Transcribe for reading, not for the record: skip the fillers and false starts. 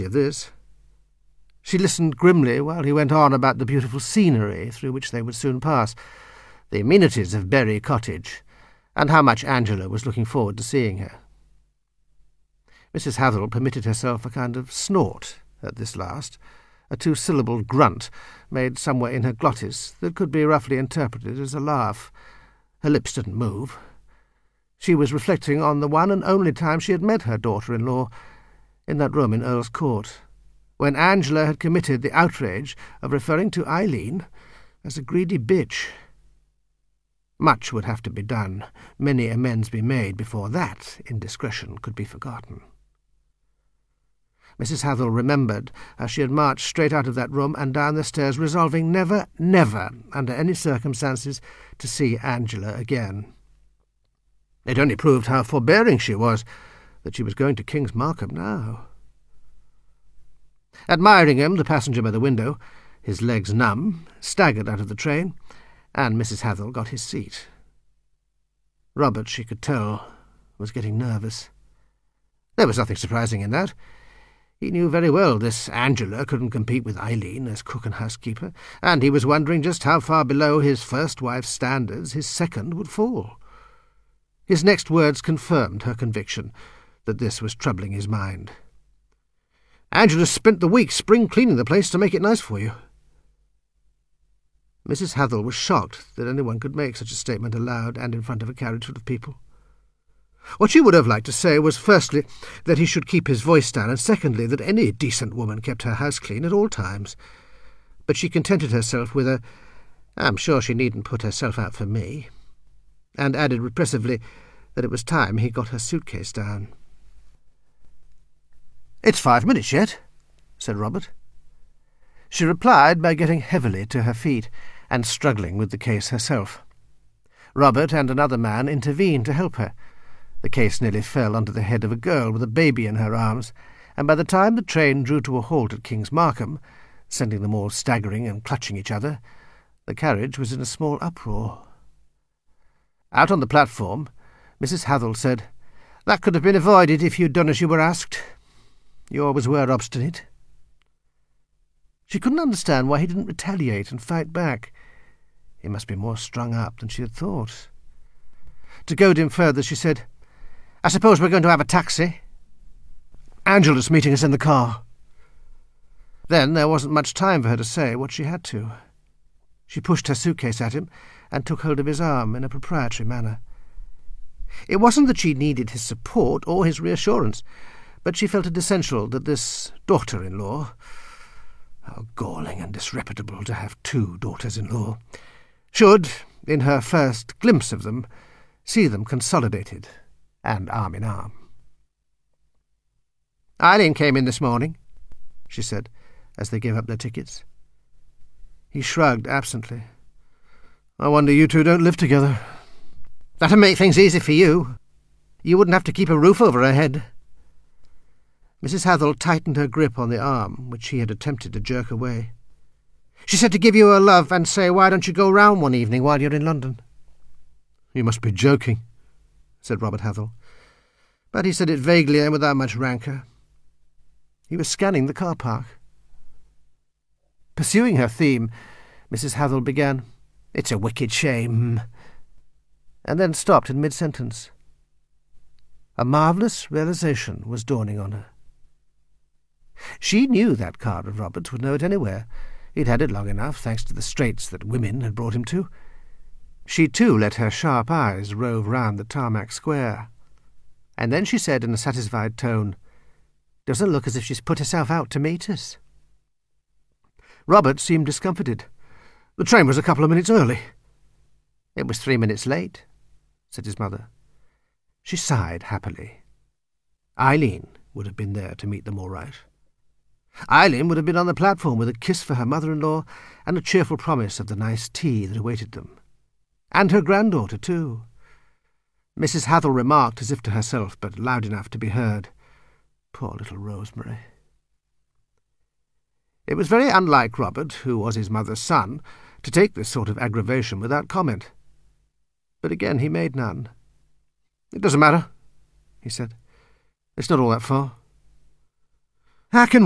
of this. She listened grimly while he went on about the beautiful scenery through which they would soon pass, the amenities of Berry Cottage, and how much Angela was looking forward to seeing her. Mrs. Hathel permitted herself a kind of snort at this last, a two-syllabled grunt made somewhere in her glottis that could be roughly interpreted as a laugh. Her lips didn't move. She was reflecting on the one and only time she had met her daughter-in-law, in that room in Earl's Court, when Angela had committed the outrage of referring to Eileen as a greedy bitch. Much would have to be done, many amends be made before that indiscretion could be forgotten. Mrs. Hathel remembered how she had marched straight out of that room and down the stairs, resolving never, never, under any circumstances, to see Angela again. It only proved how forbearing she was, that she was going to King's Markham now. Admiringham, the passenger by the window, his legs numb, staggered out of the train, and Mrs. Hathel got his seat. Robert, she could tell, was getting nervous. There was nothing surprising in that. He knew very well this Angela couldn't compete with Eileen as cook and housekeeper, and he was wondering just how far below his first wife's standards his second would fall. His next words confirmed her conviction that this was troubling his mind. "Angela spent the week spring-cleaning the place to make it nice for you." Mrs. Hathel was shocked that anyone could make such a statement aloud and in front of a carriage full of people. What she would have liked to say was, firstly, that he should keep his voice down, and secondly, that any decent woman kept her house clean at all times. But she contented herself with a, "I'm sure she needn't put herself out for me," and added repressively that it was time he got her suitcase down. "It's 5 minutes yet," said Robert. She replied by getting heavily to her feet and struggling with the case herself. Robert and another man intervened to help her. The case nearly fell onto the head of a girl with a baby in her arms, and by the time the train drew to a halt at King's Markham, sending them all staggering and clutching each other, the carriage was in a small uproar. Out on the platform, Mrs. Hathel said, "That could have been avoided if you'd done as you were asked. You always were obstinate." She couldn't understand why he didn't retaliate and fight back. He must be more strung up than she had thought. To goad him further, she said, "I suppose we're going to have a taxi?" "Angela's meeting us in the car." Then there wasn't much time for her to say what she had to. She pushed her suitcase at him and took hold of his arm in a proprietary manner. It wasn't that she needed his support or his reassurance, but she felt it essential that this daughter-in-law, how galling and disreputable to have 2 daughters-in-law, should, in her first glimpse of them, see them consolidated and arm in arm. "Eileen came in this morning," she said, as they gave up their tickets. He shrugged absently. "I wonder you two don't live together." "That'd make things easy for you. You wouldn't have to keep a roof over her head." Mrs. Hathel tightened her grip on the arm, which he had attempted to jerk away. "She said to give you her love and say, why don't you go round one evening while you're in London?" "You must be joking," said Robert Hathel. But he said it vaguely and without much rancour. He was scanning the car park. Pursuing her theme, Mrs. Hathel began, "It's a wicked shame," and then stopped in mid-sentence. A marvellous realization was dawning on her. She knew that car of Robert's would know it anywhere. He'd had it long enough, thanks to the straits that women had brought him to. She, too, let her sharp eyes rove round the tarmac square. And then she said in a satisfied tone, "Doesn't look as if she's put herself out to meet us." Robert seemed discomfited. "The train was a couple of minutes early." "It was 3 minutes late," said his mother. She sighed happily. Eileen would have been there to meet them all right. Eileen would have been on the platform with a kiss for her mother-in-law and a cheerful promise of the nice tea that awaited them. And her granddaughter, too. Mrs. Hathel remarked as if to herself, but loud enough to be heard, "Poor little Rosemary." It was very unlike Robert, who was his mother's son, to take this sort of aggravation without comment. But again he made none. "It doesn't matter," he said. "It's not all that far." "How can